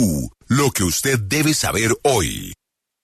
Lo que usted debe saber hoy.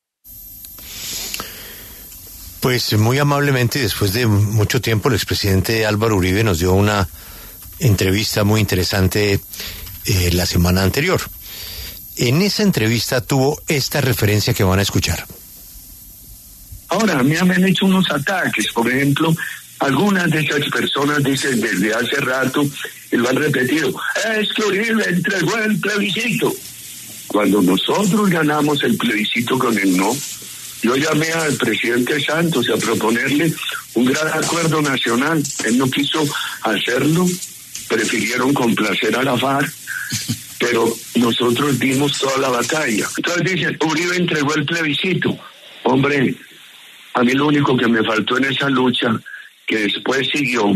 Pues muy amablemente, después de mucho tiempo, el expresidente Álvaro Uribe nos dio una entrevista muy interesante la semana anterior. En esa entrevista tuvo esta referencia que van a escuchar. Ahora, a mí me han hecho unos ataques, por ejemplo, algunas de esas personas dicen desde hace rato, y lo han repetido, es que Uribe entregó el plebiscito. Cuando nosotros ganamos el plebiscito con el no, yo llamé al presidente Santos a proponerle un gran acuerdo nacional. Él no quiso hacerlo, prefirieron complacer a la FARC, pero nosotros dimos toda la batalla. Entonces dicen, Uribe entregó el plebiscito. Hombre, a mí lo único que me faltó en esa lucha, que después siguió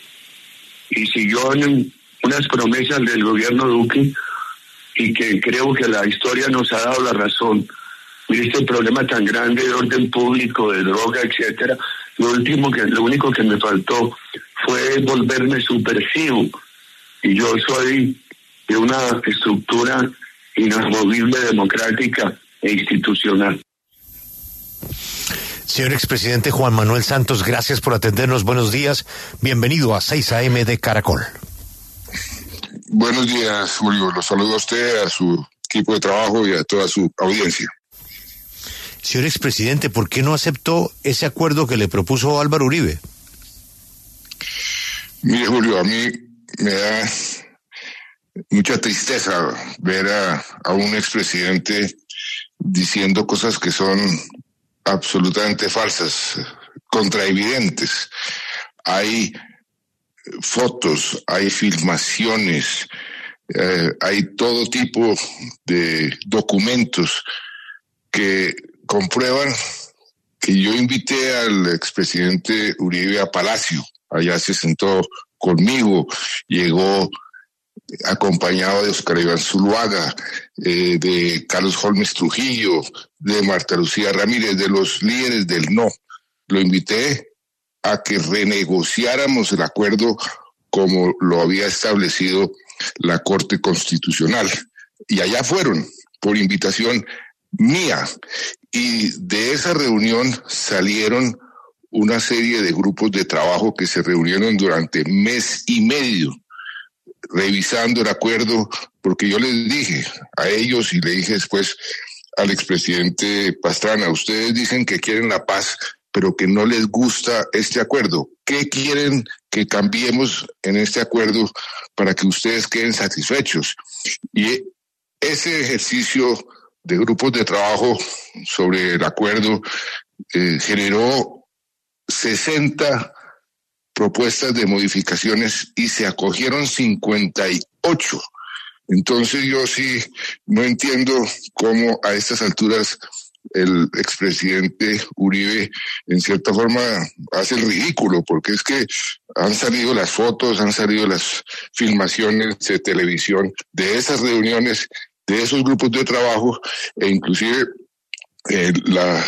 en unas promesas del gobierno Duque, y que creo que la historia nos ha dado la razón. Mire, este problema tan grande de orden público, de droga, etcétera, lo único que me faltó fue volverme subversivo, y yo soy de una estructura inamovible, democrática e institucional. Señor expresidente Juan Manuel Santos, gracias por atendernos. Buenos días. Bienvenido a 6 AM de Caracol. Buenos días, Julio. Los saludo a usted, a su equipo de trabajo y a toda su audiencia. Señor expresidente, ¿por qué no aceptó ese acuerdo que le propuso Álvaro Uribe? Mire, Julio, a mí me da mucha tristeza ver a un expresidente diciendo cosas que son absolutamente falsas, contraevidentes. Hay fotos, hay filmaciones, hay todo tipo de documentos que comprueban que yo invité al expresidente Uribe a Palacio. Allá se sentó conmigo, llegó acompañado de Oscar Iván Zuluaga, de Carlos Holmes Trujillo, de Marta Lucía Ramírez, de los líderes del no. Lo invité a que renegociáramos el acuerdo como lo había establecido la Corte Constitucional. Y allá fueron, por invitación mía. Y de esa reunión salieron una serie de grupos de trabajo que se reunieron durante mes y medio, revisando el acuerdo, porque yo les dije a ellos y le dije después al expresidente Pastrana, ustedes dicen que quieren la paz, pero que no les gusta este acuerdo. ¿Qué quieren que cambiemos en este acuerdo para que ustedes queden satisfechos? Y ese ejercicio de grupos de trabajo sobre el acuerdo generó 60 propuestas de modificaciones y se acogieron 58. Entonces yo sí no entiendo cómo a estas alturas el expresidente Uribe en cierta forma hace el ridículo, porque es que han salido las fotos, han salido las filmaciones de televisión de esas reuniones, de esos grupos de trabajo, e inclusive la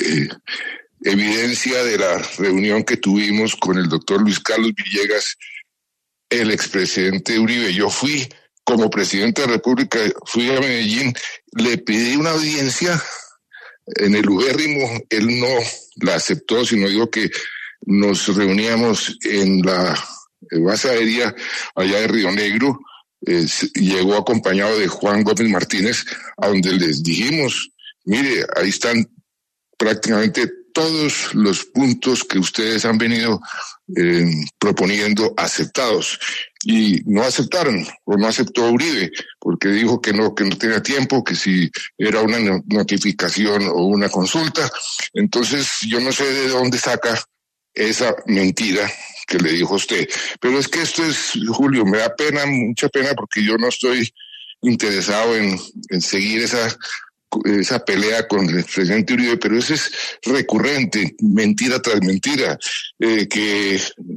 evidencia de la reunión que tuvimos con el doctor Luis Carlos Villegas, el expresidente Uribe. Yo fui como presidente de la República, fui a Medellín, le pedí una audiencia en el ubérrimo, él no la aceptó, sino dijo que nos reuníamos en la base aérea allá de Río Negro. Llegó acompañado de Juan Gómez Martínez, a donde les dijimos, mire, ahí están prácticamente todos los puntos que ustedes han venido proponiendo aceptados. Y no aceptaron, o no aceptó Uribe, porque dijo que no tenía tiempo, que si era una notificación o una consulta. Entonces yo no sé de dónde saca esa mentira que le dijo usted. Pero es que esto es, Julio, me da pena, mucha pena, porque yo no estoy interesado en seguir esa pelea con el presidente Uribe, pero eso es recurrente, mentira tras mentira, que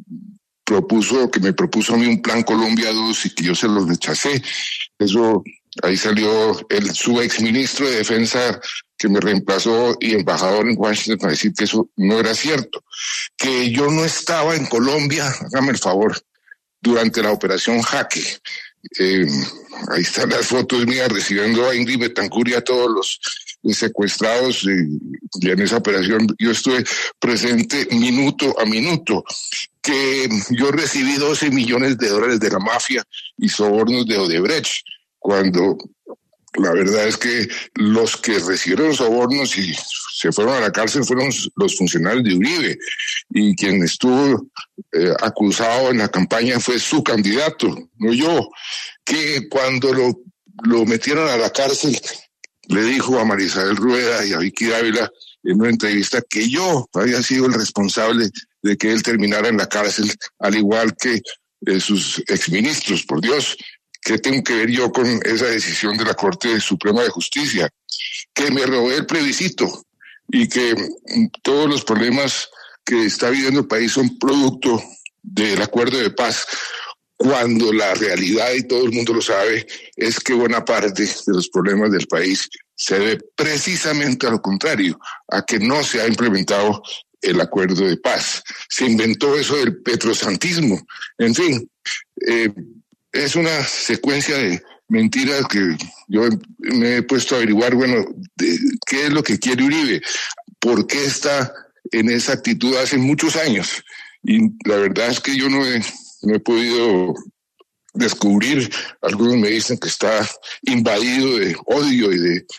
me propuso a mí un plan Colombia 2 y que yo se lo rechacé. Eso, ahí salió su exministro de Defensa que me reemplazó y embajador en Washington a decir que eso no era cierto, que yo no estaba en Colombia, hágame el favor, durante la operación Jaque. Ahí están las fotos mías recibiendo a Ingrid Betancourt y a todos los secuestrados, y en esa operación yo estuve presente minuto a minuto, que yo recibí $12 millones de la mafia y sobornos de Odebrecht, cuando la verdad es que los que recibieron los sobornos y se fueron a la cárcel fueron los funcionarios de Uribe, y quien estuvo acusado en la campaña fue su candidato, no yo, que cuando lo metieron a la cárcel le dijo a María Isabel Rueda y a Vicky Dávila en una entrevista que yo había sido el responsable de que él terminara en la cárcel, al igual que sus exministros. Por Dios, ¿qué tengo que ver yo con esa decisión de la Corte Suprema de Justicia? Que me robé el plebiscito y que todos los problemas que está viviendo el país son producto del acuerdo de paz, cuando la realidad, y todo el mundo lo sabe, es que buena parte de los problemas del país se debe precisamente a lo contrario, a que no se ha implementado el acuerdo de paz. Se inventó eso del petrosantismo. En fin, es una secuencia de mentiras que yo me he puesto a averiguar, qué es lo que quiere Uribe, por qué está en esa actitud hace muchos años. Y la verdad es que yo no he podido descubrir. Algunos me dicen que está invadido de odio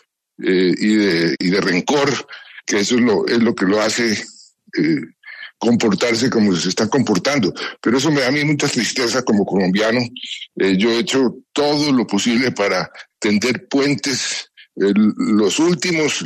y de rencor, que eso es lo que lo hace comportarse como se está comportando. Pero eso me da a mí mucha tristeza como colombiano. Yo he hecho todo lo posible para tender puentes. Los últimos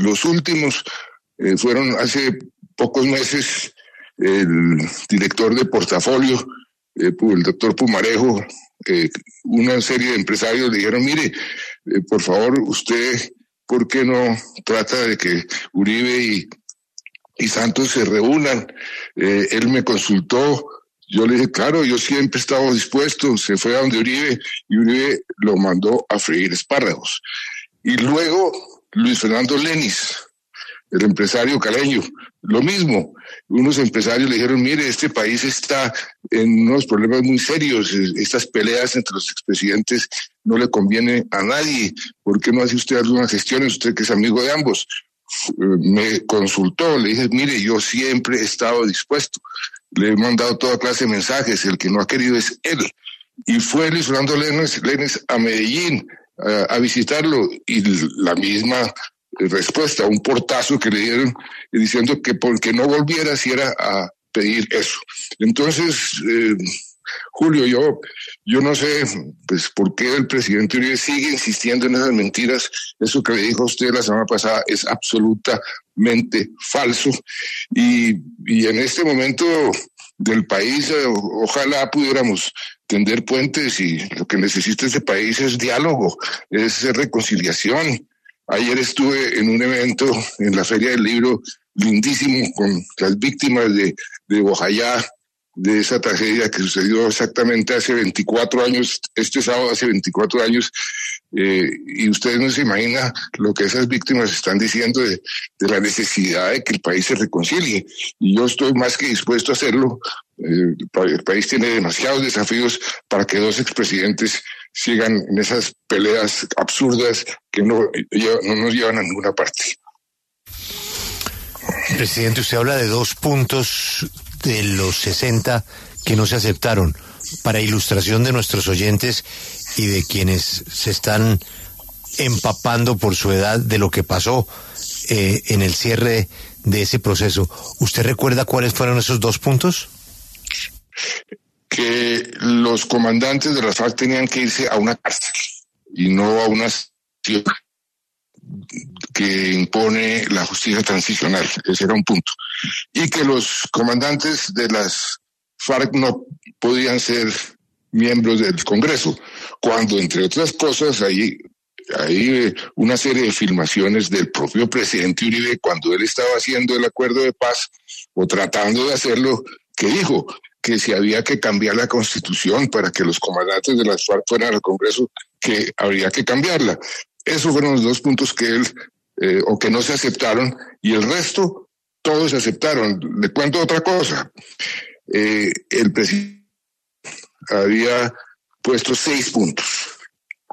fueron hace pocos meses. El director de portafolio, el doctor Pumarejo, una serie de empresarios le dijeron, mire, por favor, usted, ¿por qué no trata de que Uribe y Santos se reúnan? Él me consultó, yo le dije, claro, yo siempre he estado dispuesto. Se fue a donde Uribe y Uribe lo mandó a freír espárragos. Y luego Luis Fernando Lenis, el empresario caleño, lo mismo. Unos empresarios le dijeron, mire, este país está en unos problemas muy serios, estas peleas entre los expresidentes no le conviene a nadie, ¿por qué no hace usted algunas gestiones, usted que es amigo de ambos? Me consultó, le dije, mire, yo siempre he estado dispuesto, le he mandado toda clase de mensajes, el que no ha querido es él. Y fue Luis Fernando Lenis a Medellín a visitarlo, y la misma respuesta, un portazo que le dieron diciendo que porque no volviera si era a pedir eso. Entonces, Julio, yo no sé pues por qué el presidente Uribe sigue insistiendo en esas mentiras. Eso que le dijo a usted la semana pasada es absolutamente falso, y en este momento del país ojalá pudiéramos tender puentes, y lo que necesita este país es diálogo, es reconciliación. Ayer estuve en un evento en la Feria del Libro lindísimo con las víctimas de Bojayá, de esa tragedia que sucedió exactamente hace 24 años, este sábado hace 24 años, y ustedes no se imaginan lo que esas víctimas están diciendo de la necesidad de que el país se reconcilie, y yo estoy más que dispuesto a hacerlo. El país tiene demasiados desafíos para que dos expresidentes sigan en esas peleas absurdas que no nos llevan a ninguna parte. Presidente, usted habla de 2 puntos de los 60 que no se aceptaron. Para ilustración de nuestros oyentes y de quienes se están empapando por su edad de lo que pasó en el cierre de ese proceso, ¿usted recuerda cuáles fueron esos 2 puntos? Que los comandantes de las FARC tenían que irse a una cárcel y no a una acción que impone la justicia transicional. Ese era un punto. Y que los comandantes de las FARC no podían ser miembros del Congreso, cuando, entre otras cosas, hay una serie de filmaciones del propio presidente Uribe cuando él estaba haciendo el acuerdo de paz o tratando de hacerlo, que dijo que si había que cambiar la Constitución para que los comandantes de las FARC fueran al Congreso, que habría que cambiarla. Esos fueron los 2 puntos que él, o que no se aceptaron, y el resto, todos se aceptaron. Le cuento otra cosa. El presidente había puesto 6 puntos.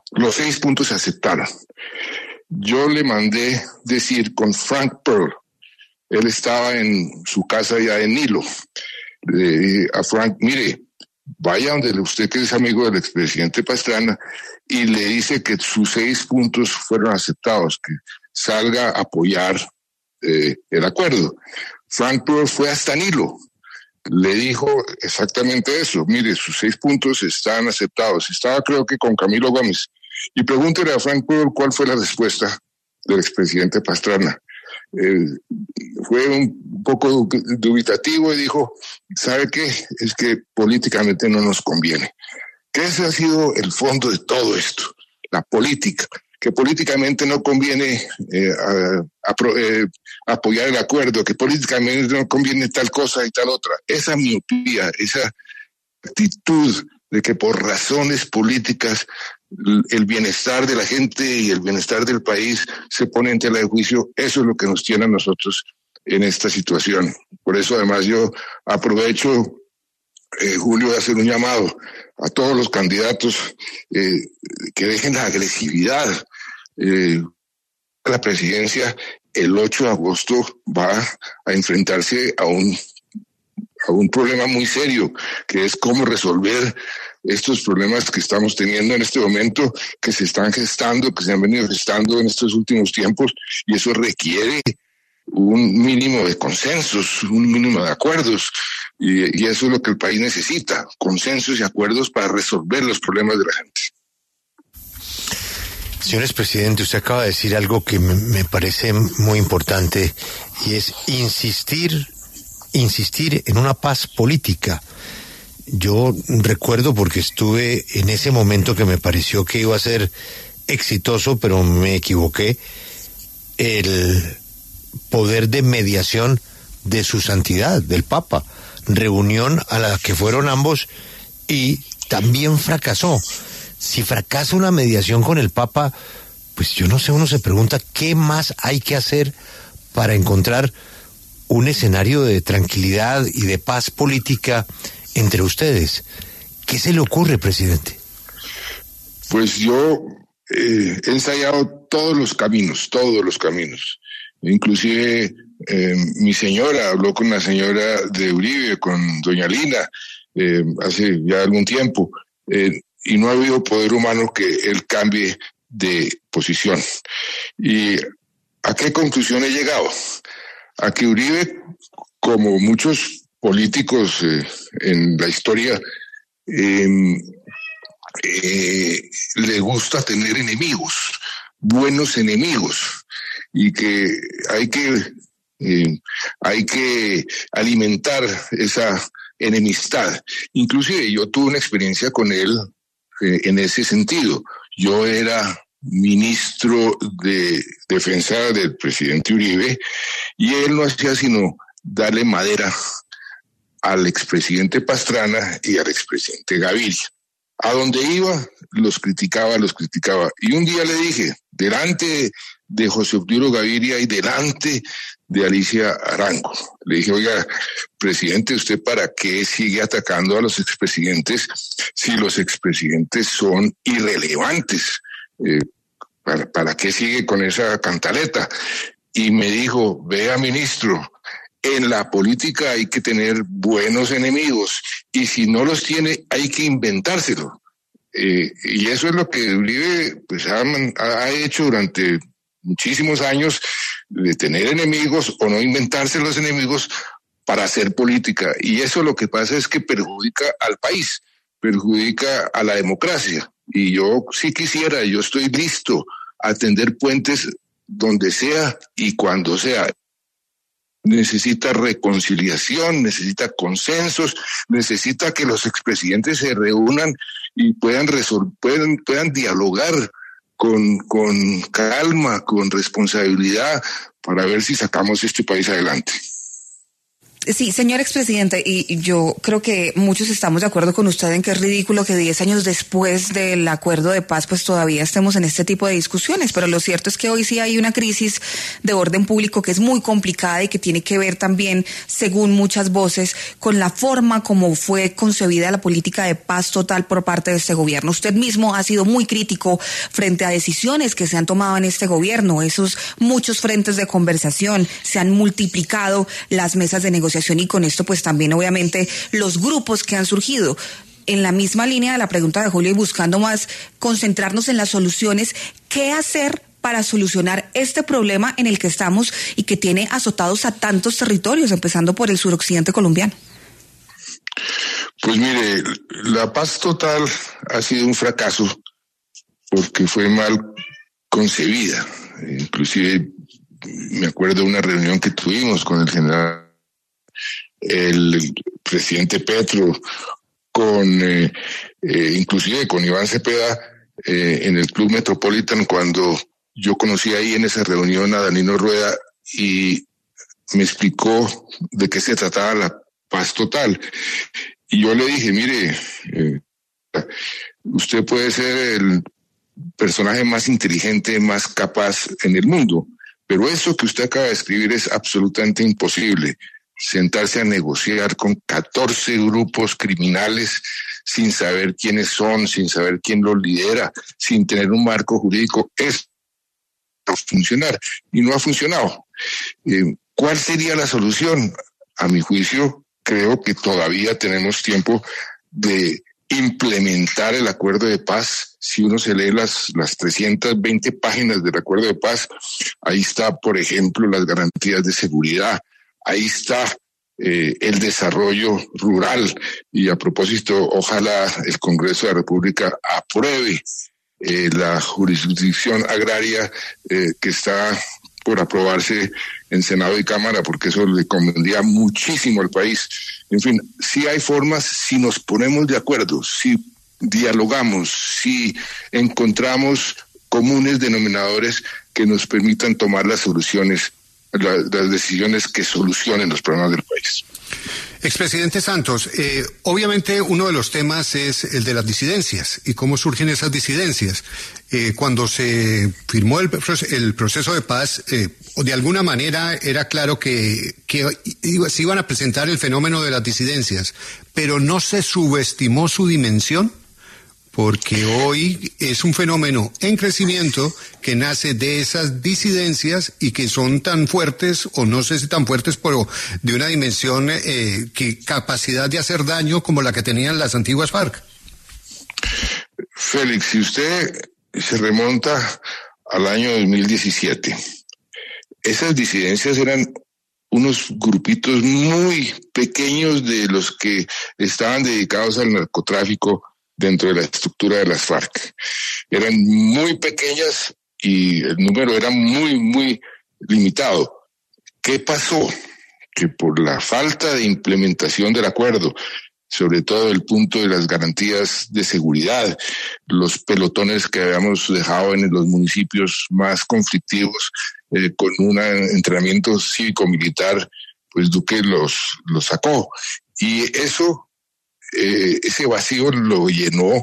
Los 6 puntos se aceptaron. Yo le mandé decir con Frank Pearl, él estaba en su casa allá en Nilo, le dije a Frank, mire, vaya donde usted que es amigo del expresidente Pastrana y le dice que sus 6 puntos fueron aceptados, que salga a apoyar el acuerdo. Frank Pearl fue hasta Nilo, le dijo exactamente eso, mire, sus 6 puntos están aceptados. Estaba creo que con Camilo Gómez. Y pregúntele a Frank Pearl cuál fue la respuesta del expresidente Pastrana. Fue un poco dubitativo y dijo, ¿sabe qué? Es que políticamente no nos conviene. Que ese ha sido el fondo de todo esto, la política, que políticamente no conviene apoyar el acuerdo, que políticamente no conviene tal cosa y tal otra. Esa miopía, esa actitud de que por razones políticas el bienestar de la gente y el bienestar del país se pone en tela de juicio, eso es lo que nos tiene a nosotros en esta situación. Por eso además yo aprovecho, Julio, de hacer un llamado a todos los candidatos que dejen la agresividad. La presidencia el 8 de agosto va a enfrentarse a un problema muy serio, que es cómo resolver estos problemas que estamos teniendo en este momento, que se están gestando, que se han venido gestando en estos últimos tiempos, y eso requiere un mínimo de consensos, un mínimo de acuerdos, y eso es lo que el país necesita, consensos y acuerdos para resolver los problemas de la gente. Señor expresidente, usted acaba de decir algo que me parece muy importante, y es insistir en una paz política. Yo recuerdo, porque estuve en ese momento que me pareció que iba a ser exitoso, pero me equivoqué, el poder de mediación de su santidad, del Papa, reunión a la que fueron ambos y también fracasó. Si fracasa una mediación con el Papa, pues yo no sé, uno se pregunta qué más hay que hacer para encontrar un escenario de tranquilidad y de paz política entre ustedes. ¿Qué se le ocurre, presidente? Pues yo he ensayado todos los caminos. Inclusive mi señora habló con la señora de Uribe, con doña Lina, hace ya algún tiempo, y no ha habido poder humano que él cambie de posición. ¿Y a qué conclusión he llegado? A que Uribe, como muchos políticos en la historia, le gusta tener enemigos, buenos enemigos, y que hay que alimentar esa enemistad. Inclusive yo tuve una experiencia con él en ese sentido. Yo era ministro de Defensa del presidente Uribe y él no hacía sino darle madera al expresidente Pastrana y al expresidente Gaviria. A donde iba, los criticaba. Y un día le dije, delante de José Obdulio Gaviria y delante de Alicia Arango, le dije, oiga, presidente, ¿usted para qué sigue atacando a los expresidentes si los expresidentes son irrelevantes? ¿Para qué sigue con esa cantaleta? Y me dijo, vea, ministro, en la política hay que tener buenos enemigos y si no los tiene hay que inventárselo. Y eso es lo que Uribe pues, ha hecho durante muchísimos años, de tener enemigos o no inventarse los enemigos para hacer política. Y eso lo que pasa es que perjudica al país, perjudica a la democracia. Y yo sí quisiera, yo estoy listo a tender puentes donde sea y cuando sea. Necesita reconciliación, necesita consensos, necesita que los expresidentes se reúnan y puedan dialogar con calma, con responsabilidad, para ver si sacamos este país adelante. Sí, señor expresidente, y yo creo que muchos estamos de acuerdo con usted en que es ridículo que 10 años después del acuerdo de paz pues todavía estemos en este tipo de discusiones, pero lo cierto es que hoy sí hay una crisis de orden público que es muy complicada y que tiene que ver también, según muchas voces, con la forma como fue concebida la política de paz total por parte de este gobierno. Usted mismo ha sido muy crítico frente a decisiones que se han tomado en este gobierno, esos muchos frentes de conversación, se han multiplicado las mesas de negociación y con esto pues también obviamente los grupos que han surgido. En la misma línea de la pregunta de Julio y buscando más concentrarnos en las soluciones, ¿qué hacer para solucionar este problema en el que estamos y que tiene azotados a tantos territorios, empezando por el suroccidente colombiano? Pues mire, la paz total ha sido un fracaso porque fue mal concebida. Inclusive me acuerdo de una reunión que tuvimos con el general, el presidente Petro, inclusive con Iván Cepeda, en el Club Metropolitan, cuando yo conocí ahí en esa reunión a Danilo Rueda y me explicó de qué se trataba la paz total. Y yo le dije, mire, usted puede ser el personaje más inteligente, más capaz en el mundo, pero eso que usted acaba de escribir es absolutamente imposible. Sentarse a negociar con 14 grupos criminales sin saber quiénes son, sin saber quién los lidera, sin tener un marco jurídico, es no funcionar y no ha funcionado. ¿Cuál sería la solución? A mi juicio, creo que todavía tenemos tiempo de implementar el acuerdo de paz. Si uno se lee las 320 páginas del acuerdo de paz, ahí está, por ejemplo, las garantías de seguridad. Ahí está el desarrollo rural y a propósito, ojalá el Congreso de la República apruebe la jurisdicción agraria que está por aprobarse en Senado y Cámara, porque eso le convendría muchísimo al país. En fin, si hay formas, si nos ponemos de acuerdo, si dialogamos, si encontramos comunes denominadores que nos permitan tomar las soluciones, las decisiones que solucionen los problemas del país. Expresidente Santos, obviamente uno de los temas es el de las disidencias y cómo surgen esas disidencias. Cuando se firmó el proceso de paz, de alguna manera era claro que se iban a presentar el fenómeno de las disidencias, pero no se subestimó su dimensión, porque hoy es un fenómeno en crecimiento que nace de esas disidencias y que son tan fuertes, o no sé si tan fuertes, pero de una dimensión que capacidad de hacer daño como la que tenían las antiguas FARC. Félix, si usted se remonta al año 2017, esas disidencias eran unos grupitos muy pequeños de los que estaban dedicados al narcotráfico dentro de la estructura de las FARC. Eran muy pequeñas y el número era muy, muy limitado. ¿Qué pasó? Que por la falta de implementación del acuerdo, sobre todo el punto de las garantías de seguridad, los pelotones que habíamos dejado en los municipios más conflictivos, con un entrenamiento cívico-militar, pues Duque los sacó. Y eso, ese vacío lo llenó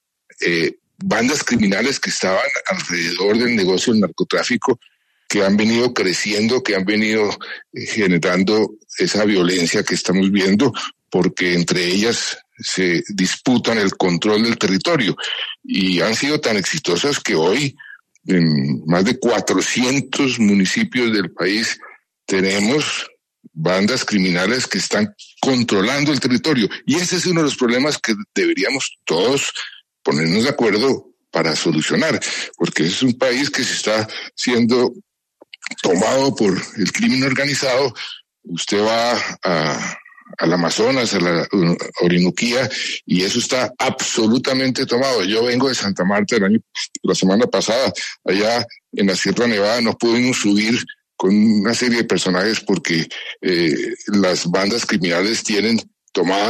bandas criminales que estaban alrededor del negocio del narcotráfico, que han venido creciendo, que han venido generando esa violencia que estamos viendo, porque entre ellas se disputan el control del territorio y han sido tan exitosas que hoy en más de 400 municipios del país tenemos bandas criminales que están controlando el territorio. Y ese es uno de los problemas que deberíamos todos ponernos de acuerdo para solucionar, porque es un país que se está siendo tomado por el crimen organizado. Usted va al Amazonas, a la Orinoquía, y eso está absolutamente tomado. Yo vengo de Santa Marta la semana pasada, allá en la Sierra Nevada no pudimos subir con una serie de personajes porque las bandas criminales tienen tomada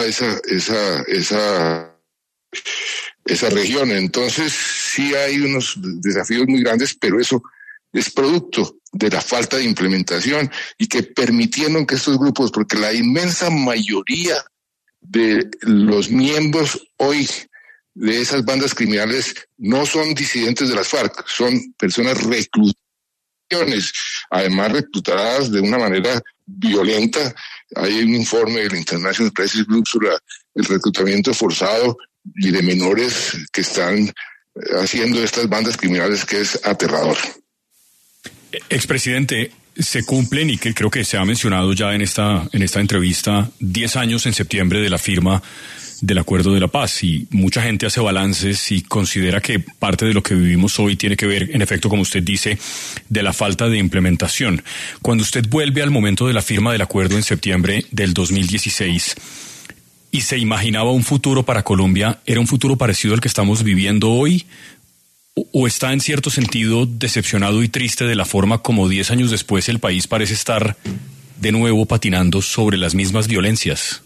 esa región. Entonces sí hay unos desafíos muy grandes, pero eso es producto de la falta de implementación y que permitieron que estos grupos, porque la inmensa mayoría de los miembros hoy de esas bandas criminales no son disidentes de las FARC, son personas reclutadas, además reclutadas de una manera violenta. Hay un informe del International Crisis Group sobre el reclutamiento forzado y de menores que están haciendo estas bandas criminales, que es aterrador. Expresidente, se cumplen, y que creo que se ha mencionado ya en esta entrevista, 10 años en septiembre de la firma del Acuerdo de la Paz, y mucha gente hace balances y considera que parte de lo que vivimos hoy tiene que ver, en efecto, como usted dice, de la falta de implementación. Cuando usted vuelve al momento de la firma del acuerdo en septiembre del 2016 y se imaginaba un futuro para Colombia, ¿era un futuro parecido al que estamos viviendo hoy? ¿O está en cierto sentido decepcionado y triste de la forma como 10 años después el país parece estar de nuevo patinando sobre las mismas violencias?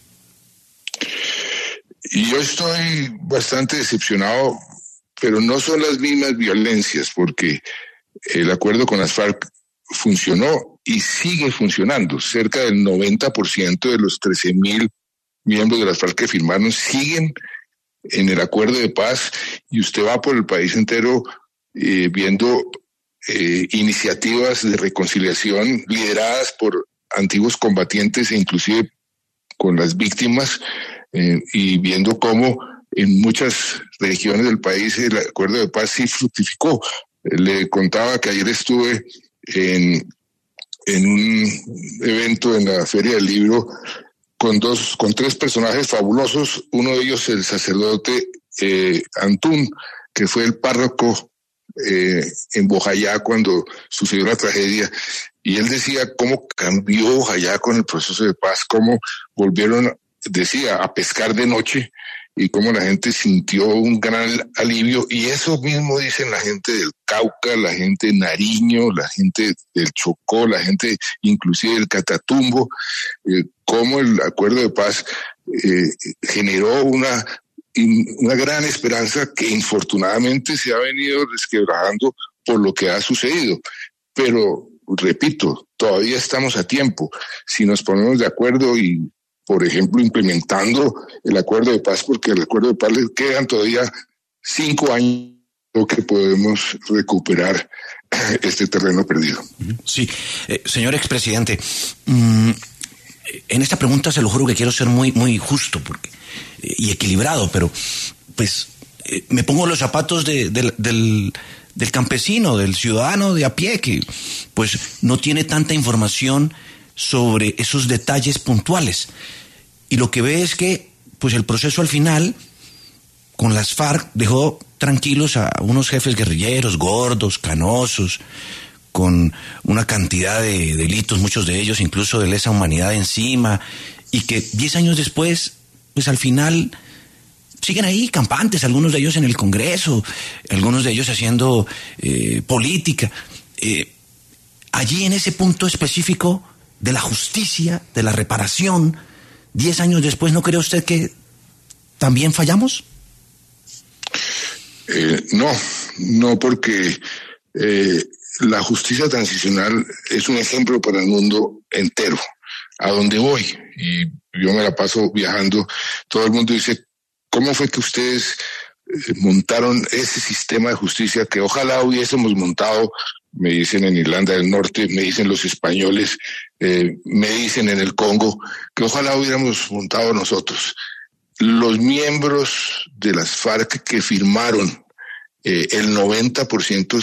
Y yo estoy bastante decepcionado, pero no son las mismas violencias, porque el acuerdo con las FARC funcionó y sigue funcionando. Cerca del 90% de los 13.000 miembros de las FARC que firmaron siguen en el acuerdo de paz, y usted va por el país entero viendo iniciativas de reconciliación lideradas por antiguos combatientes e inclusive con las víctimas, y viendo cómo en muchas regiones del país el acuerdo de paz sí fructificó. Le contaba que ayer estuve en un evento en la Feria del Libro con 3 personajes fabulosos. Uno de ellos, el sacerdote Antún, que fue el párroco en Bojayá cuando sucedió la tragedia, y él decía cómo cambió Bojayá con el proceso de paz, cómo volvieron, decía, a pescar de noche, y cómo la gente sintió un gran alivio. Y eso mismo dicen la gente del Cauca, la gente de Nariño, la gente del Chocó, la gente inclusive del Catatumbo, cómo el acuerdo de paz generó una gran esperanza que infortunadamente se ha venido resquebrajando por lo que ha sucedido. Pero, repito, todavía estamos a tiempo. Si nos ponemos de acuerdo y, por ejemplo, implementando el acuerdo de paz, porque al acuerdo de paz le quedan todavía 5 años que podemos recuperar este terreno perdido. Sí, señor expresidente, en esta pregunta se lo juro que quiero ser muy, muy justo y equilibrado, pero pues me pongo los zapatos del campesino, del ciudadano de a pie, que pues no tiene tanta información sobre esos detalles puntuales. Y lo que ve es que pues el proceso al final con las FARC dejó tranquilos a unos jefes guerrilleros gordos, canosos, con una cantidad de delitos, muchos de ellos incluso de lesa humanidad encima, y que 10 años después, pues al final siguen ahí campantes, algunos de ellos en el Congreso, algunos de ellos haciendo política. Allí en ese punto específico de la justicia, de la reparación, 10 años después, ¿no cree usted que también fallamos? No, porque la justicia transicional es un ejemplo para el mundo entero. A donde voy, y yo me la paso viajando, todo el mundo dice, ¿cómo fue que ustedes montaron ese sistema de justicia que ojalá hubiésemos montado? Me dicen en Irlanda del Norte, me dicen los españoles, me dicen en el Congo, que ojalá hubiéramos montado nosotros. Los miembros de las FARC que firmaron, el 90%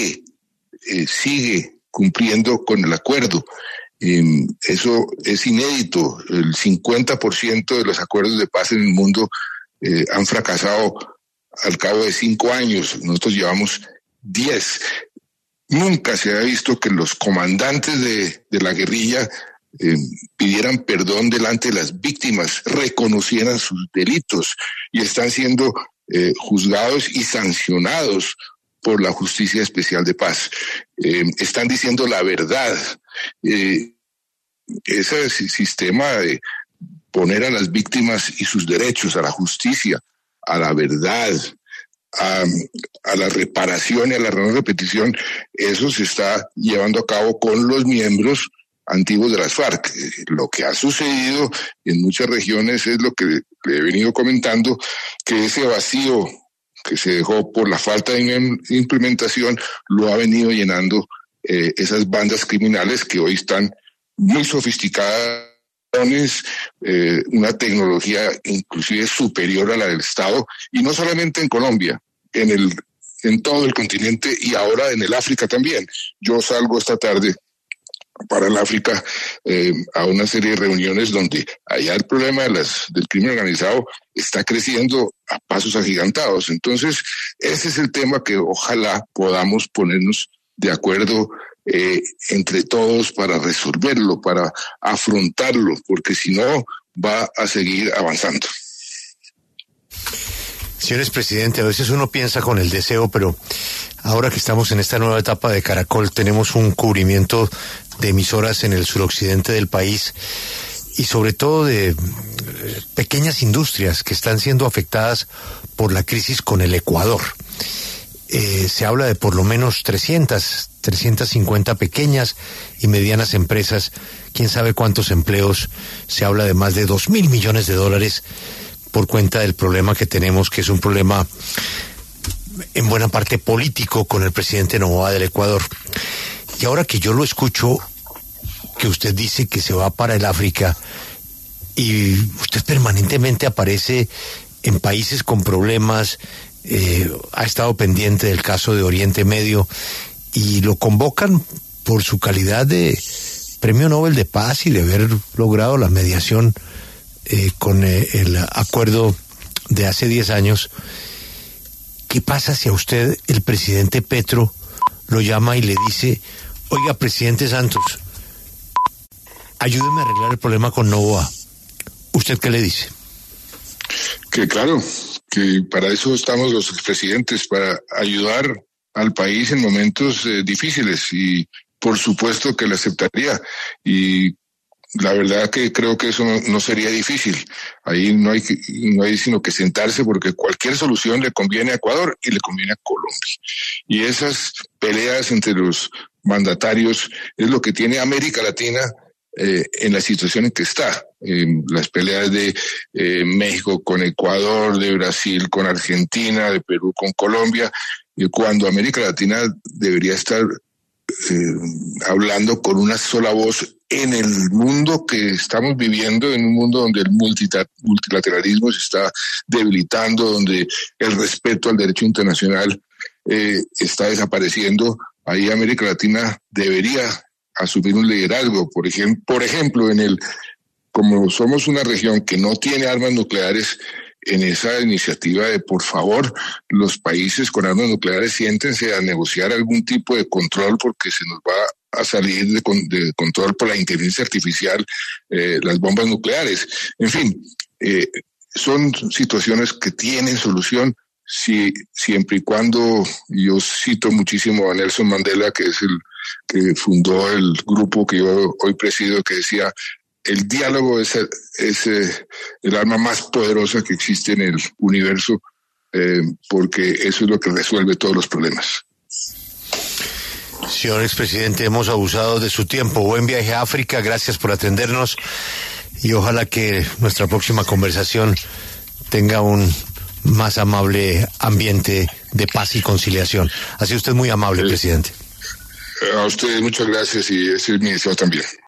sigue cumpliendo con el acuerdo. Eso es inédito. El 50% de los acuerdos de paz en el mundo han fracasado al cabo de 5 años. Nosotros llevamos 10. Nunca se ha visto que los comandantes de la guerrilla pidieran perdón delante de las víctimas, reconocieran sus delitos, y están siendo juzgados y sancionados por la Justicia Especial de Paz. Están diciendo la verdad. Ese sistema de poner a las víctimas y sus derechos, a la justicia, a la verdad, a la reparación y a la no repetición, eso se está llevando a cabo con los miembros antiguos de las FARC. Lo que ha sucedido en muchas regiones es lo que le he venido comentando, que ese vacío que se dejó por la falta de implementación lo ha venido llenando esas bandas criminales que hoy están muy sofisticadas, una tecnología inclusive superior a la del Estado, y no solamente en Colombia, en todo el continente y ahora en el África también. Yo salgo esta tarde para el África a una serie de reuniones donde allá el problema del crimen organizado está creciendo a pasos agigantados. Entonces, ese es el tema que ojalá podamos ponernos de acuerdo entre todos para resolverlo, para afrontarlo, porque si no va a seguir avanzando. Señores presidente, a veces uno piensa con el deseo, pero ahora que estamos en esta nueva etapa de Caracol, tenemos un cubrimiento de emisoras en el suroccidente del país y sobre todo de pequeñas industrias que están siendo afectadas por la crisis con el Ecuador. Se habla de por lo menos 350 pequeñas y medianas empresas, quién sabe cuántos empleos, se habla de más de $2.000 millones por cuenta del problema que tenemos, que es un problema en buena parte político con el presidente Noboa del Ecuador. Y ahora que yo lo escucho, que usted dice que se va para el África y usted permanentemente aparece en países con problemas, ha estado pendiente del caso de Oriente Medio y lo convocan por su calidad de Premio Nobel de Paz y de haber logrado la mediación con el acuerdo de hace 10 años. ¿Qué pasa si a usted el presidente Petro lo llama y le dice: oiga, presidente Santos, ayúdeme a arreglar el problema con Noboa? ¿Usted qué le dice? Que claro, que para eso estamos los expresidentes, para ayudar al país en momentos difíciles, y por supuesto que le aceptaría, y la verdad que creo que eso no sería difícil. Ahí no hay sino que sentarse, porque cualquier solución le conviene a Ecuador y le conviene a Colombia. Y esas peleas entre los mandatarios es lo que tiene América Latina en la situación en que está. Las peleas de México con Ecuador, de Brasil con Argentina, de Perú con Colombia, cuando América Latina debería estar hablando con una sola voz en el mundo que estamos viviendo, en un mundo donde el multilateralismo se está debilitando, donde el respeto al derecho internacional está desapareciendo. Ahí América Latina debería asumir un liderazgo. Por ejemplo, como somos una región que no tiene armas nucleares, en esa iniciativa de, por favor, los países con armas nucleares, siéntense a negociar algún tipo de control, porque se nos va a salir de control por la inteligencia artificial las bombas nucleares. En fin, son situaciones que tienen solución siempre y cuando, yo cito muchísimo a Nelson Mandela, que es el que fundó el grupo que yo hoy presido, que decía: el diálogo es el arma más poderosa que existe en el universo, porque eso es lo que resuelve todos los problemas. Señor expresidente, hemos abusado de su tiempo. Buen viaje a África, gracias por atendernos y ojalá que nuestra próxima conversación tenga un más amable ambiente de paz y conciliación. Ha sido usted muy amable, presidente. A ustedes muchas gracias, y ese es mi deseo también.